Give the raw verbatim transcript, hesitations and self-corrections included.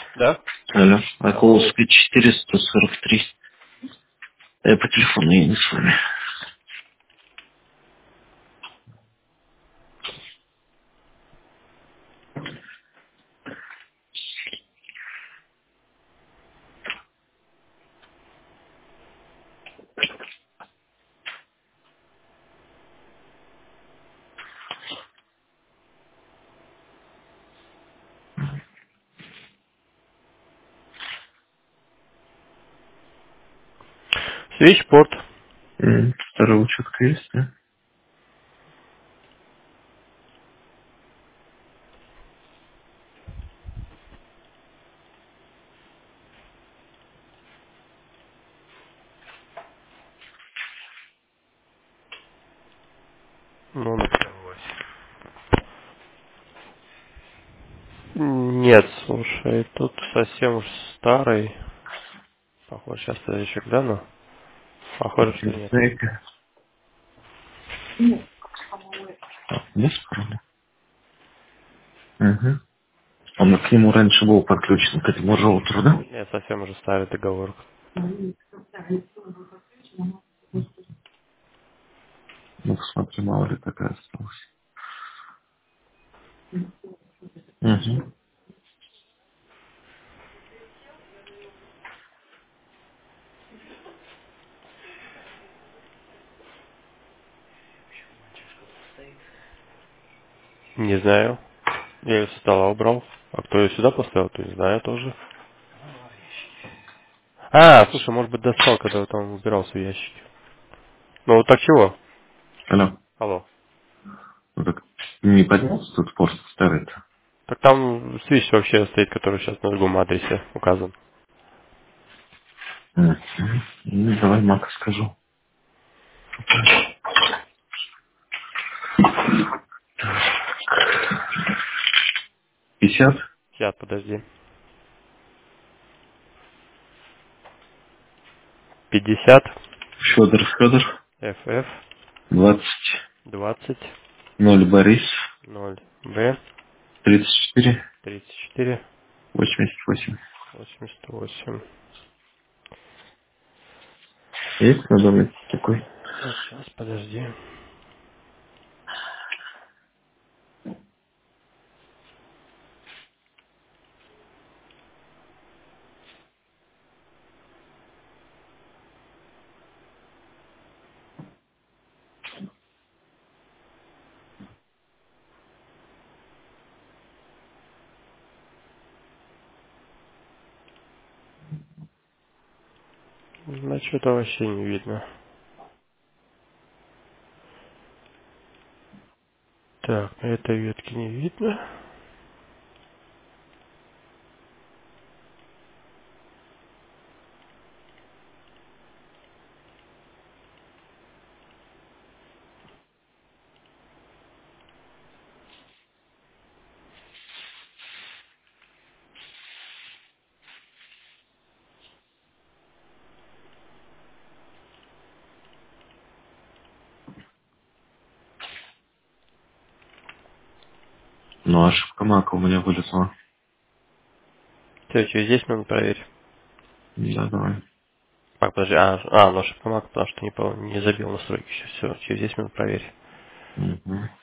Да? Алло. Околовский четыреста сорок три. Я по телефону, я не с вами. Свечпорт. М, Второй учетка есть, да? Ну, началось. Нет, слушай, тут совсем уж старый. Похоже, сейчас я еще гляну. Похоже, что нет. Знаете? А, есть пароль? Угу. Он к нему раньше был подключен, к этому роутеру, да? Нет, совсем уже старый договор. Ну, посмотри, мало ли такая осталась. Угу. Не знаю. Я ее со стола убрал. А кто ее сюда поставил, то не знаю тоже. А, слушай, может быть, достал, когда там убирался в ящике. Ну, вот так чего? Алло. Алло. Ну так не поднялся тут порт старый-то? Так там свич вообще стоит, который сейчас на другом адресе указан. Мгм. Ну, давай Мака скажу. пятьдесят. Сейчас, подожди. пятьдесят Федор Федор. эф эф двадцать. двадцать ноль Борис. ноль бэ тридцать четыре. тридцать четыре восемьдесят восемь. восемьдесят восемь. Есть на доме такой? Сейчас, подожди. Ну, что-то вообще не видно. Так, на этой ветке не видно. Ну, ошибка Мака у меня вылезла. Все, через десять минут проверь. Да, давай. А, подожди, а, а ну ошибка Mac, потому что не, по- не забил настройки еще. Все, через десять минут проверь. Угу.